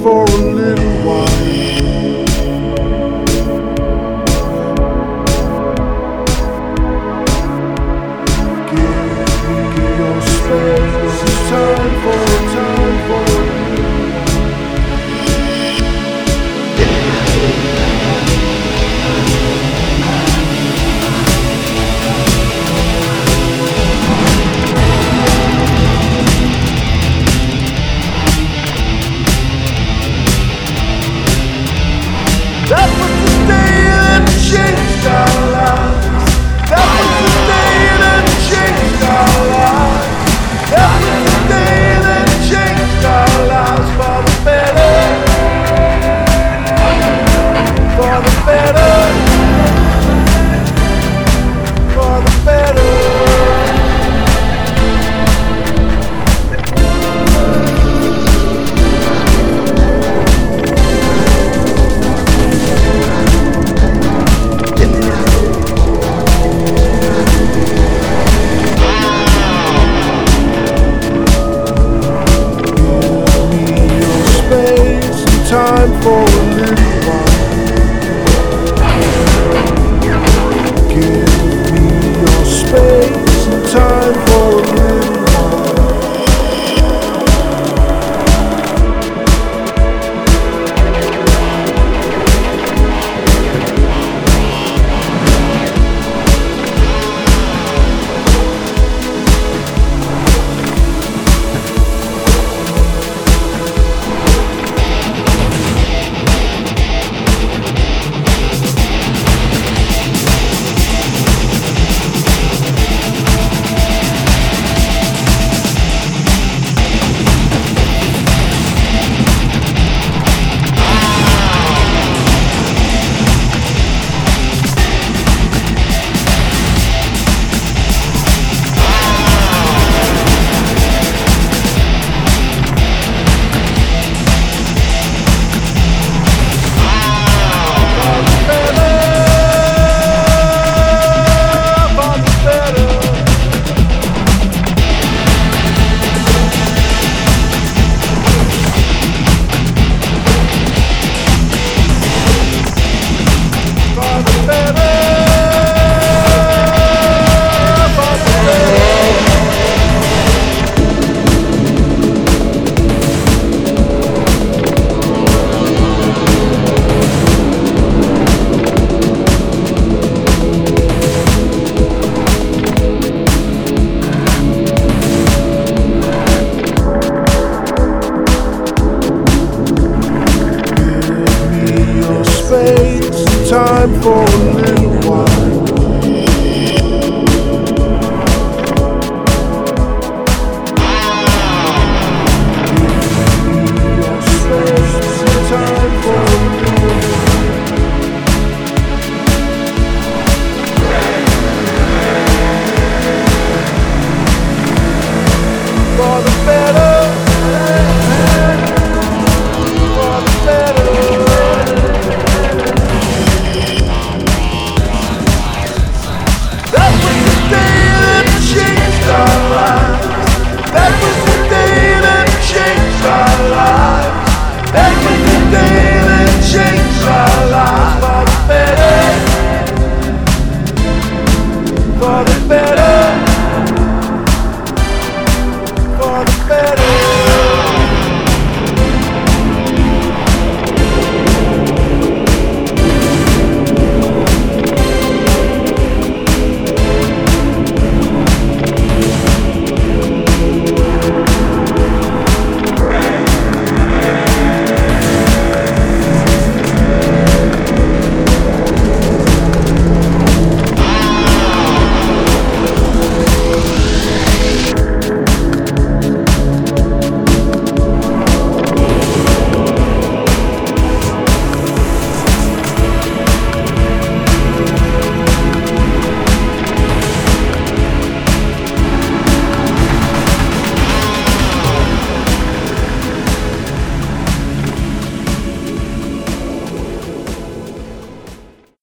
for a little while. Give me your space. It's time for That was the day that changed our lives. That was the day that changed our lives. That was the day that changed our lives for the better. For the better. For the better. Time for a little while. Give me your space and time